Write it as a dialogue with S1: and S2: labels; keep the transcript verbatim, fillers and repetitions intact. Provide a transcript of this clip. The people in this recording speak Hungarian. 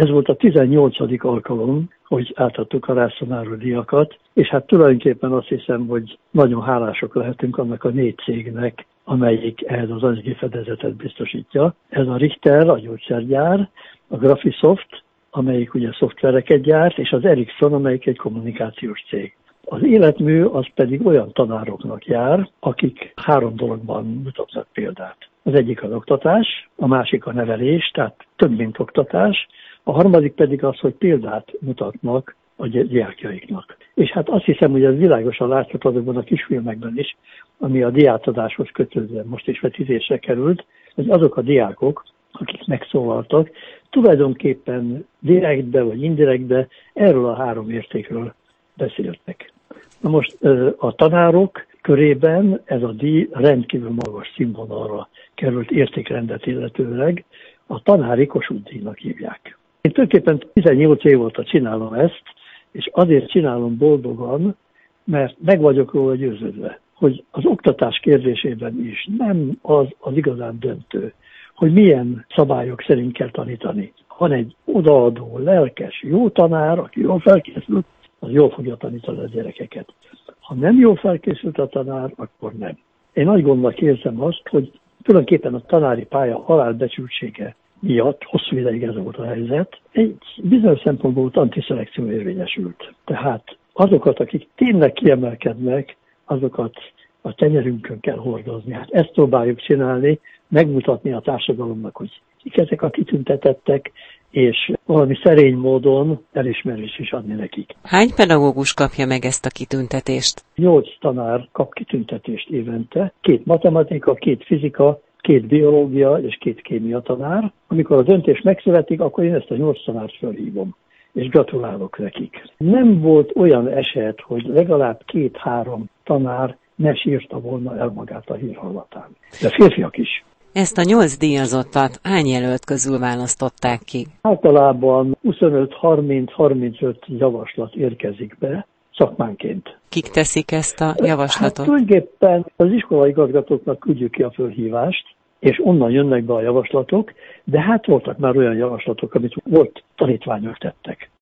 S1: Ez volt a tizennyolcadik alkalom, hogy átadtuk a rásztanáró díjakat, és hát tulajdonképpen azt hiszem, hogy nagyon hálások lehetünk annak a négy cégnek, amelyik ehhez az anyagi fedezetet biztosítja. Ez a Richter, a gyógyszergyár, a Graphisoft, amelyik ugye szoftvereket gyárt, és az Ericsson, amelyik egy kommunikációs cég. Az életmű az pedig olyan tanároknak jár, akik három dologban mutatnak példát. Az egyik az oktatás, a másik a nevelés, tehát több mint oktatás, a harmadik pedig az, hogy példát mutatnak a diákjaiknak. És hát azt hiszem, hogy ez világosan látszott azokban a kisfilmekben is, ami a diátadáshoz kötődően most is vetítésre került, hogy azok a diákok, akik megszólaltak, tulajdonképpen direktbe vagy indirektbe erről a három értékről beszéltek. Na most a tanárok körében ez a díj rendkívül magas színvonalra került értékrendet illetőleg, a tanári Kossuth díjnak hívják. Én tulajdonképpen tizennyolc év óta csinálom ezt, és azért csinálom boldogan, mert meg vagyok róla győződve, hogy az oktatás kérdésében is nem az az igazán döntő, hogy milyen szabályok szerint kell tanítani. Van egy odaadó, lelkes, jó tanár, aki jól felkészült, az jól fogja tanítani a gyerekeket. Ha nem jól felkészült a tanár, akkor nem. Én nagy gondnak érzem azt, hogy tulajdonképpen a tanári pálya halálbecsültsége miatt, hosszú ideig ez volt a helyzet, egy bizonyos szempontból antiszelekció érvényesült. Tehát azokat, akik tényleg kiemelkednek, azokat a tenyerünkön kell hordozni. Hát ezt próbáljuk csinálni, megmutatni a társadalomnak, hogy kik ezek a kitüntetettek, és valami szerény módon elismerés is adni nekik.
S2: Hány pedagógus kapja meg ezt a kitüntetést?
S1: Nyolc tanár kap kitüntetést évente, két matematika, két fizika, két biológia és két kémia tanár. Amikor a döntés megszületik, akkor én ezt a nyolc tanárt felhívom, és gratulálok nekik. Nem volt olyan eset, hogy legalább két-három tanár ne sírta volna el magát a hírhallatán. De férfiak is.
S2: Ezt a nyolc díjazottat hány jelölt közül választották ki?
S1: Általában huszonöt, harminc, harmincöt javaslat érkezik be szakmánként.
S2: Kik teszik ezt a javaslatot?
S1: Hát tulajdonképpen az iskolai igazgatóknak küldjük ki a fölhívást, és onnan jönnek be a javaslatok, de hát voltak már olyan javaslatok, amit volt tanítványok tettek.